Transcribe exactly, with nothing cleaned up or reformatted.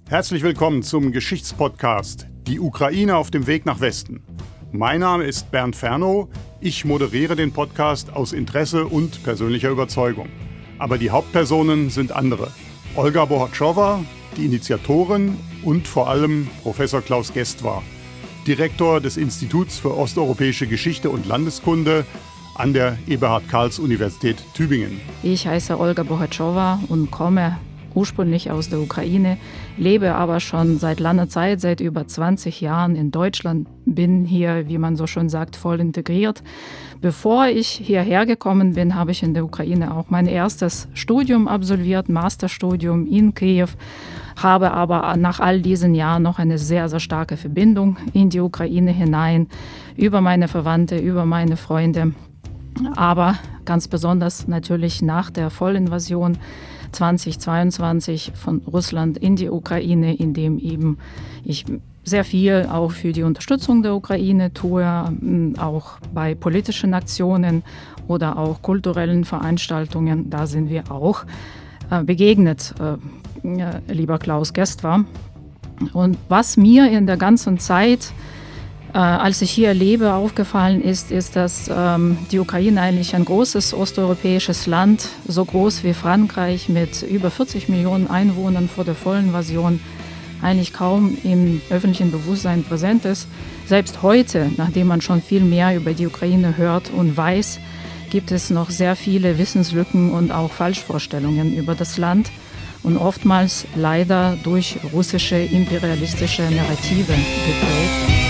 Herzlich willkommen zum Geschichtspodcast Die Ukraine auf dem Weg nach Westen. Mein Name ist Bernd Fernow. Ich moderiere den Podcast aus Interesse und persönlicher Überzeugung. Aber die Hauptpersonen sind andere. Olga Bohotschowa, die Initiatorin und vor allem Professor Klaus Gestwar, Direktor des Instituts für Osteuropäische Geschichte und Landeskunde an der Eberhard-Karls-Universität Tübingen. Ich heiße Olga Bohotschowa und komme ursprünglich aus der Ukraine, lebe aber schon seit langer Zeit, seit über zwanzig Jahren in Deutschland, bin hier, wie man so schön sagt, voll integriert. Bevor ich hierher gekommen bin, habe ich in der Ukraine auch mein erstes Studium absolviert, Masterstudium in Kiew, habe aber nach all diesen Jahren noch eine sehr, sehr starke Verbindung in die Ukraine hinein, über meine Verwandte, über meine Freunde, aber ganz besonders natürlich nach der Vollinvasion zweitausendzweiundzwanzig von Russland in die Ukraine, in dem eben ich sehr viel auch für die Unterstützung der Ukraine tue, auch bei politischen Aktionen oder auch kulturellen Veranstaltungen. Da sind wir auch begegnet, lieber Klaus Gestwar. Und was mir in der ganzen Zeit, als ich hier lebe, aufgefallen ist, ist, dass ähm, die Ukraine eigentlich ein großes osteuropäisches Land, so groß wie Frankreich, mit über vierzig Millionen Einwohnern vor der Vollinvasion, eigentlich kaum im öffentlichen Bewusstsein präsent ist. Selbst heute, nachdem man schon viel mehr über die Ukraine hört und weiß, gibt es noch sehr viele Wissenslücken und auch Falschvorstellungen über das Land und oftmals leider durch russische imperialistische Narrative geprägt.